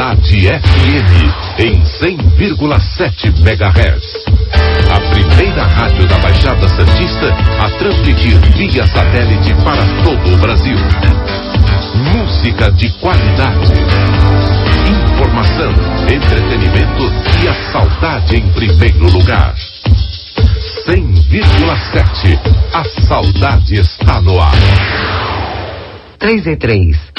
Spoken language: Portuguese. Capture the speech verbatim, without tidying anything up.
Saudade F M em cem vírgula sete megahertz. A primeira rádio da Baixada Santista a transmitir via satélite para todo o Brasil. Música de qualidade, informação, entretenimento e a saudade em primeiro lugar. cem vírgula sete. A saudade está no ar. três e três.